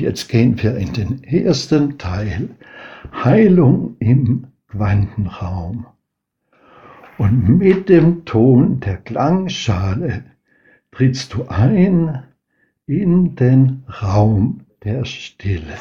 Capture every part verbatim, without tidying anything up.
jetzt gehen wir in den ersten Teil, Heilung im Quantenraum. Und mit dem Ton der Klangschale trittst du ein in den Raum der Stille.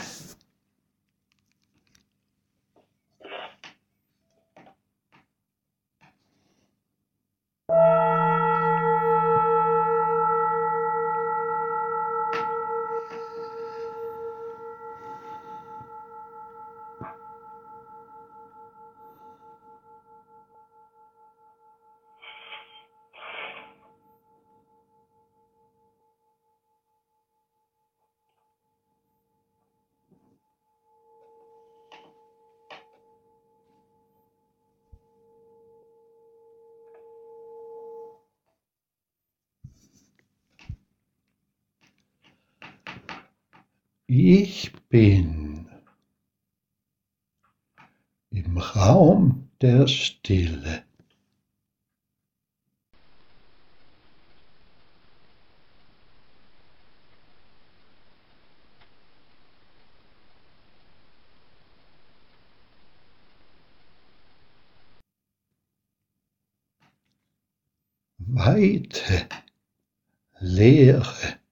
Ich bin im Raum der Stille. Weite Leere.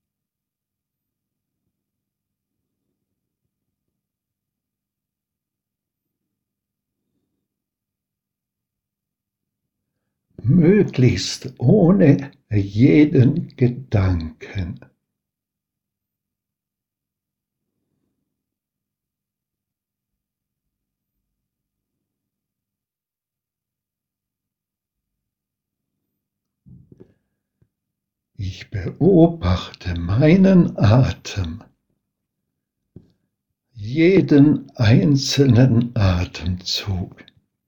Möglichst ohne jeden Gedanken. Ich beobachte meinen Atem, jeden einzelnen Atemzug.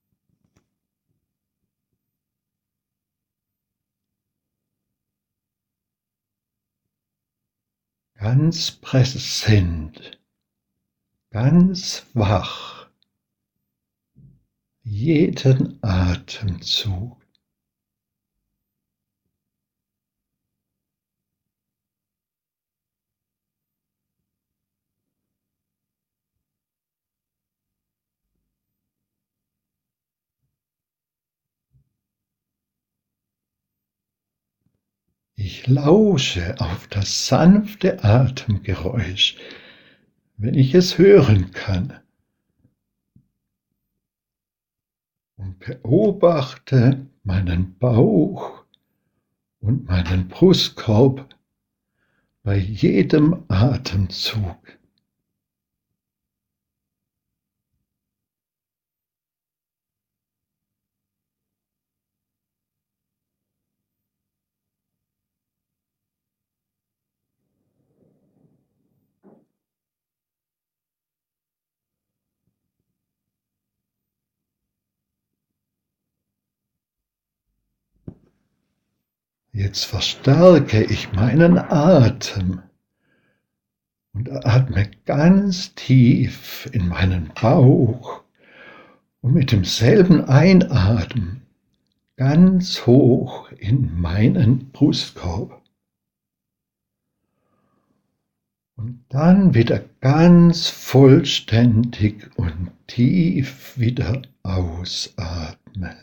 Ganz präsent, ganz wach, jeden Atemzug. Ich lausche auf das sanfte Atemgeräusch, wenn ich es hören kann, und beobachte meinen Bauch und meinen Brustkorb bei jedem Atemzug. Jetzt verstärke ich meinen Atem und atme ganz tief in meinen Bauch und mit demselben Einatmen ganz hoch in meinen Brustkorb. Und dann wieder ganz vollständig und tief wieder ausatmen.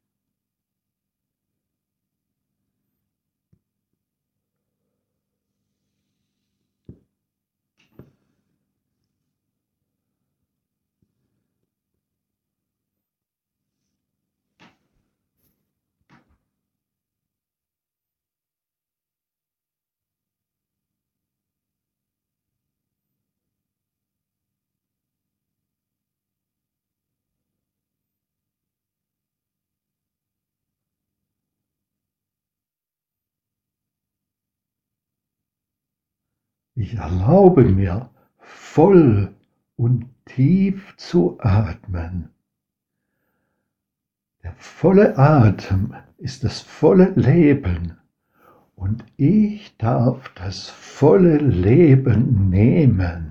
Ich erlaube mir, voll und tief zu atmen. Der volle Atem ist das volle Leben und ich darf das volle Leben nehmen.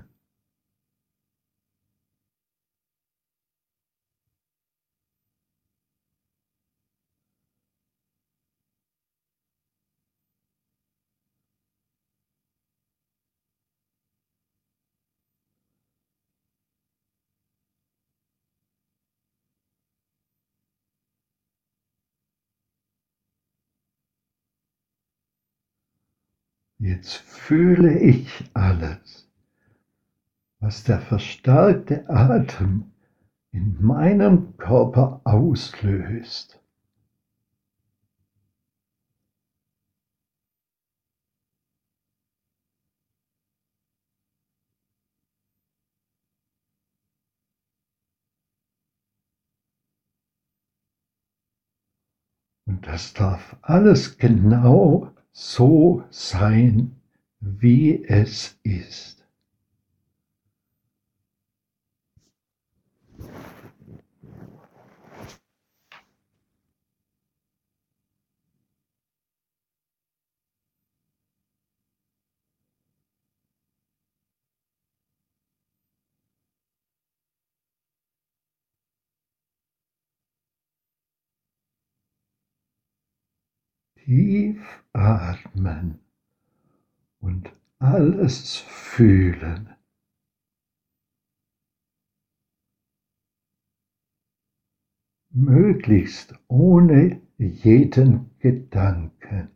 Jetzt fühle ich alles, was der verstärkte Atem in meinem Körper auslöst. Und das darf alles genau so sein, wie es ist. Tief atmen und alles fühlen. Möglichst ohne jeden Gedanken.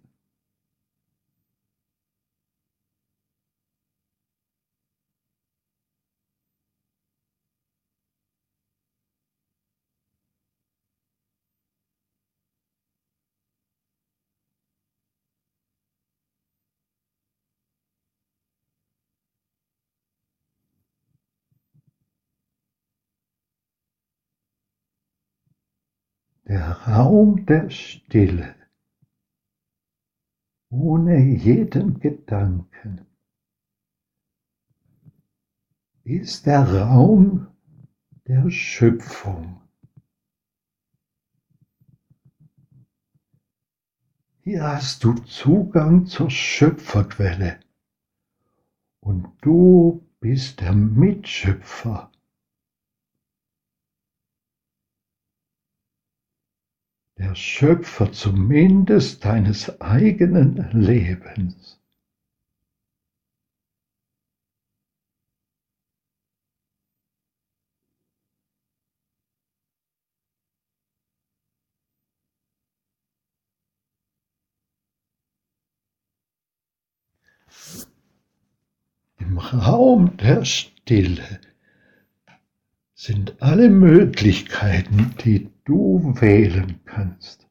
Der Raum der Stille, ohne jeden Gedanken, ist der Raum der Schöpfung. Hier hast du Zugang zur Schöpferquelle und du bist der Mitschöpfer. Der Schöpfer zumindest deines eigenen Lebens. Im Raum der Stille sind alle Möglichkeiten, die du wählen kannst.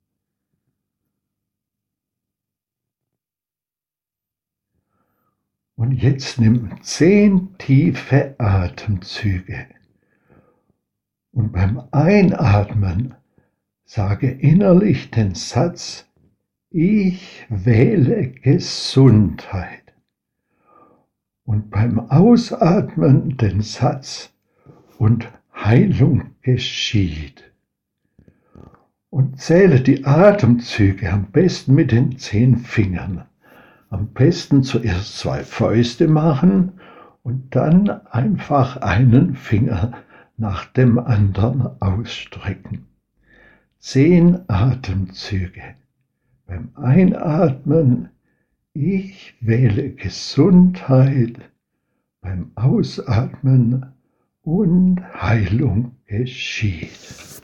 Und jetzt nimm zehn tiefe Atemzüge. Und beim Einatmen sage innerlich den Satz: Ich wähle Gesundheit. Und beim Ausatmen den Satz: Und Heilung geschieht. Und zähle die Atemzüge am besten mit den zehn Fingern. Am besten zuerst zwei Fäuste machen und dann einfach einen Finger nach dem anderen ausstrecken. Zehn Atemzüge. Beim Einatmen: Ich wähle Gesundheit. Beim Ausatmen: Und Heilung geschieht.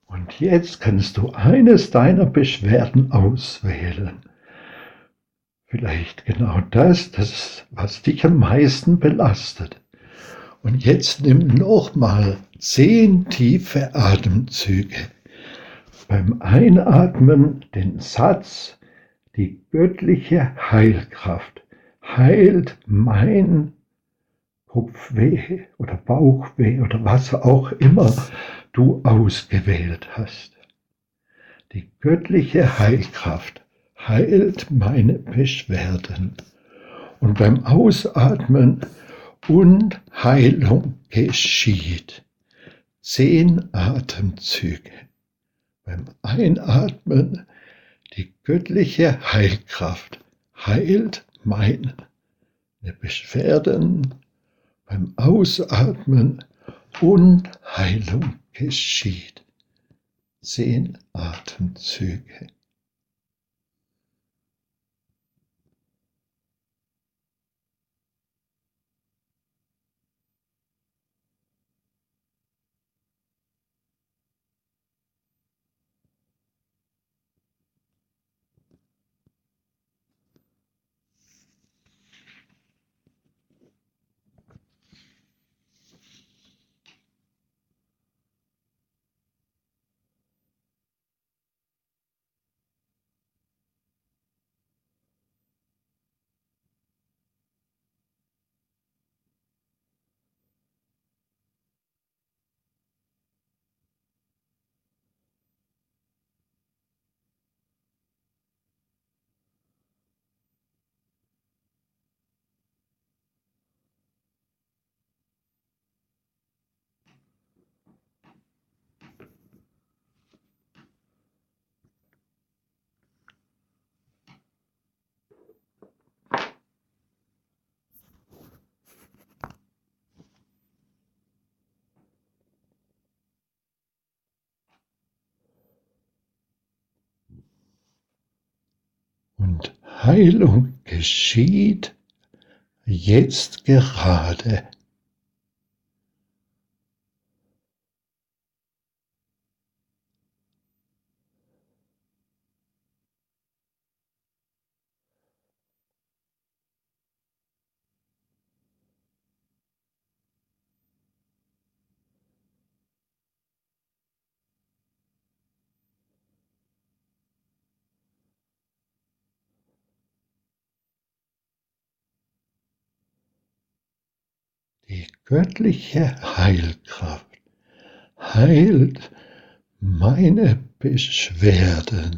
Und jetzt kannst du eines deiner Beschwerden auswählen. Vielleicht genau das, das, was dich am meisten belastet. Und jetzt nimm nochmal zehn tiefe Atemzüge. Beim Einatmen den Satz: Die göttliche Heilkraft heilt mein Kopfweh oder Bauchweh oder was auch immer du ausgewählt hast. Die göttliche Heilkraft heilt meine Beschwerden. Und beim Ausatmen: und Heilung geschieht. Zehn Atemzüge. Beim Einatmen: die göttliche Heilkraft heilt meine Beschwerden. Beim Ausatmen: und Heilung geschieht. Zehn Atemzüge. Und Heilung geschieht jetzt gerade. Die göttliche Heilkraft heilt meine Beschwerden.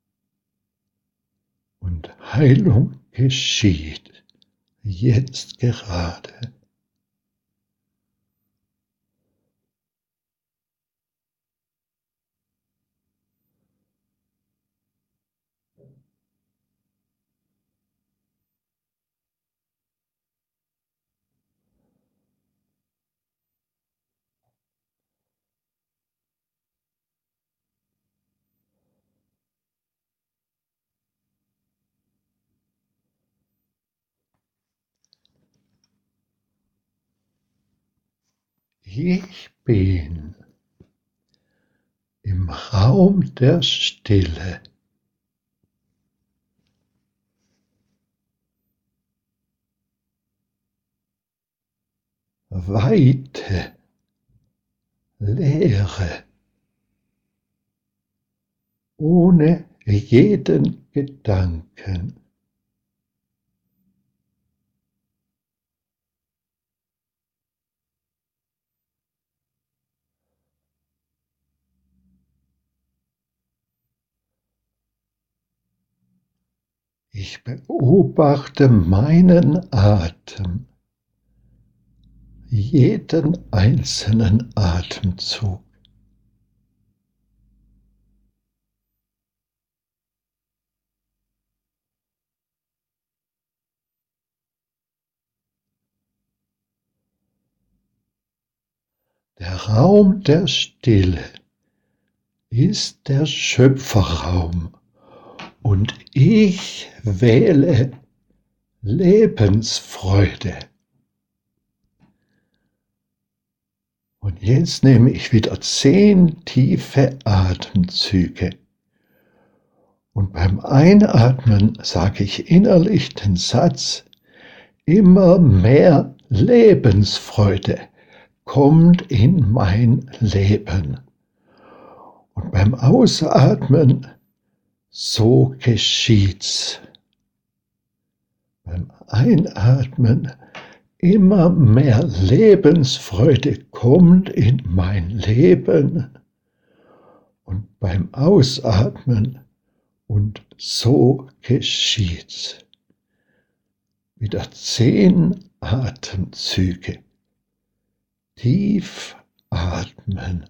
Und Heilung geschieht jetzt gerade. Ich bin im Raum der Stille. Weite, Leere, ohne jeden Gedanken. Ich beobachte meinen Atem, jeden einzelnen Atemzug. Der Raum der Stille ist der Schöpferraum und ich wähle Lebensfreude. Und jetzt nehme ich wieder zehn tiefe Atemzüge. Und beim Einatmen sage ich innerlich den Satz: Immer mehr Lebensfreude kommt in mein Leben. Und beim Ausatmen: So geschieht's. Beim Einatmen: Immer mehr Lebensfreude kommt in mein Leben. Und beim Ausatmen: Und so geschieht's. Wieder zehn Atemzüge. Tief atmen.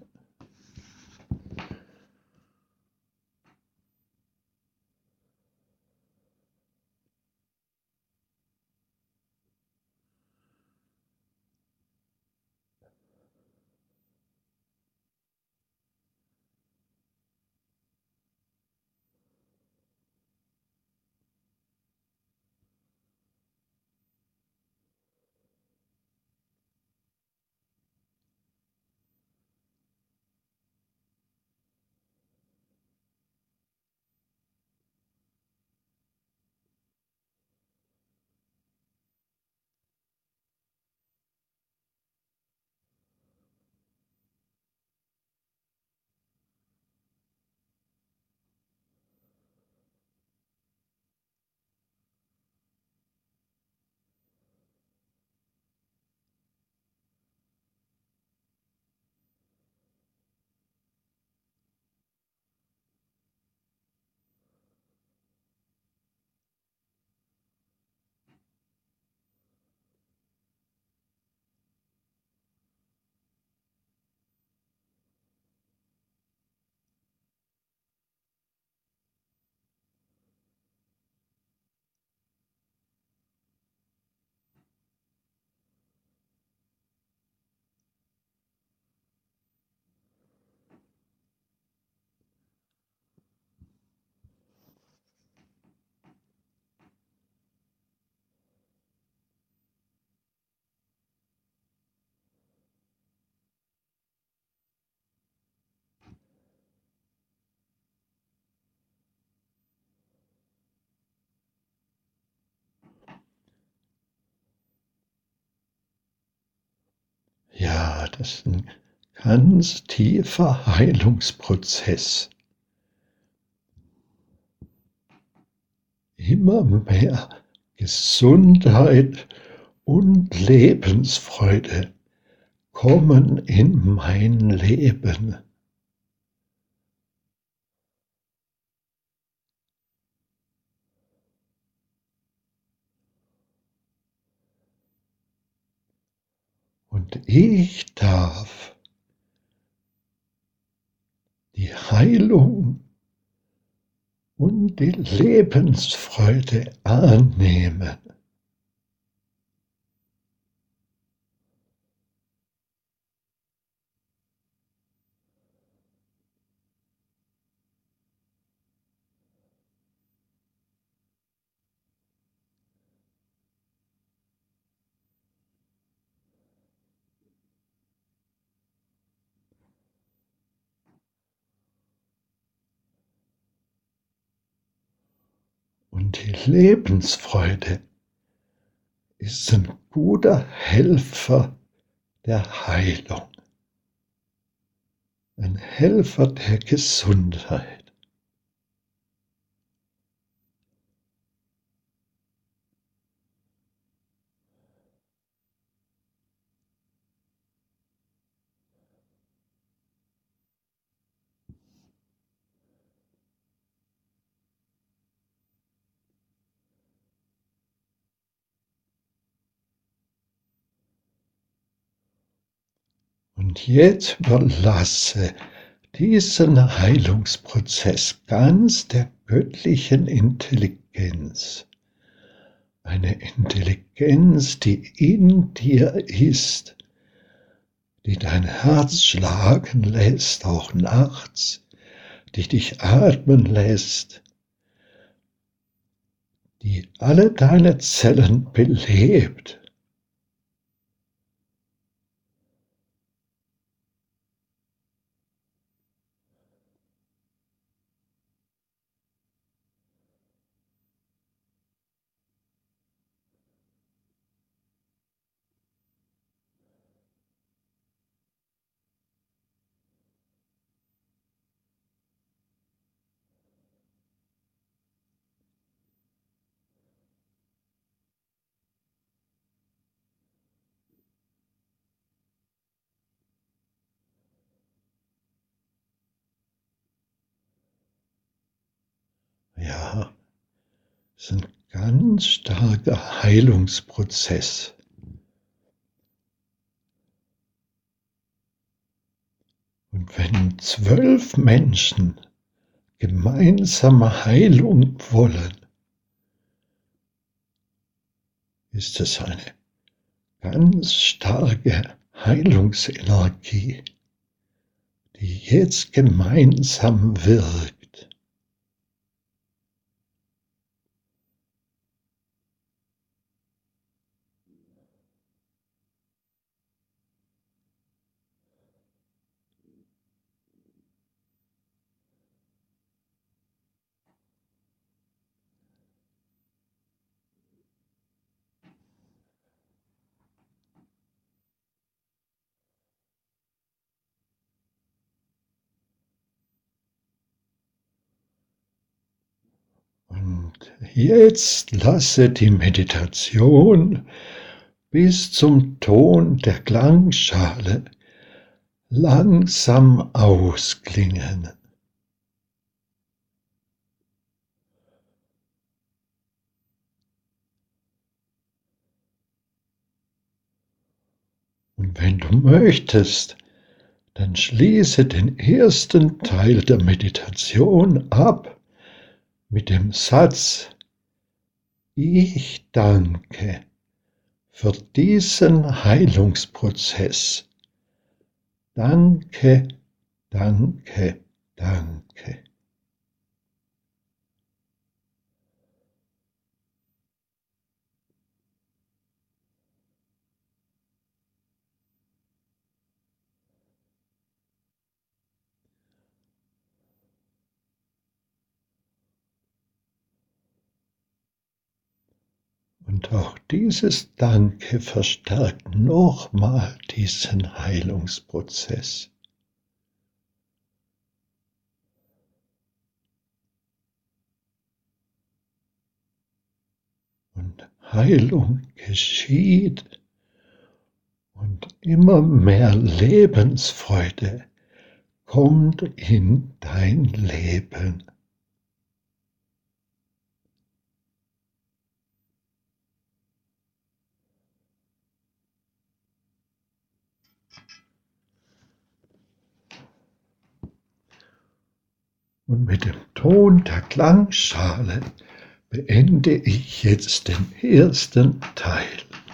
Ja, das ist ein ganz tiefer Heilungsprozess. Immer mehr Gesundheit und Lebensfreude kommen in mein Leben. Und ich darf die Heilung und die Lebensfreude annehmen. Und die Lebensfreude ist ein guter Helfer der Heilung, ein Helfer der Gesundheit. Und jetzt überlasse diesen Heilungsprozess ganz der göttlichen Intelligenz. Eine Intelligenz, die in dir ist, die dein Herz schlagen lässt, auch nachts, die dich atmen lässt, die alle deine Zellen belebt. Ja, es ist ein ganz starker Heilungsprozess. Und wenn zwölf Menschen gemeinsame Heilung wollen, ist es eine ganz starke Heilungsenergie, die jetzt gemeinsam wirkt. Und jetzt lasse die Meditation bis zum Ton der Klangschale langsam ausklingen. Und wenn du möchtest, dann schließe den ersten Teil der Meditation ab mit dem Satz: Ich danke für diesen Heilungsprozess. Danke, danke, danke. Und auch dieses Danke verstärkt nochmal diesen Heilungsprozess. Und Heilung geschieht und immer mehr Lebensfreude kommt in dein Leben. Und mit dem Ton der Klangschale beende ich jetzt den ersten Teil.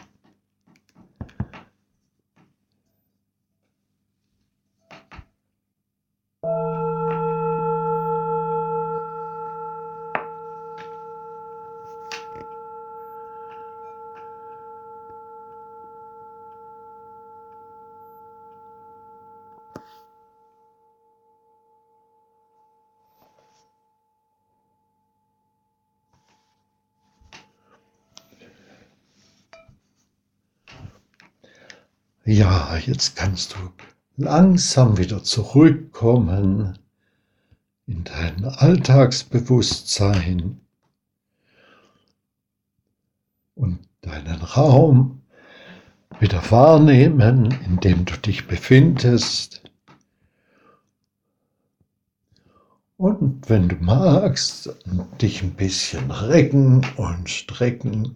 Ja, jetzt kannst du langsam wieder zurückkommen in dein Alltagsbewusstsein und deinen Raum wieder wahrnehmen, in dem du dich befindest. Und wenn du magst, dich ein bisschen recken und strecken.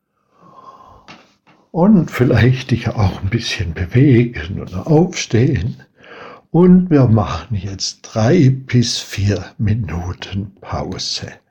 Und vielleicht dich auch ein bisschen bewegen oder aufstehen. Und wir machen jetzt drei bis vier Minuten Pause.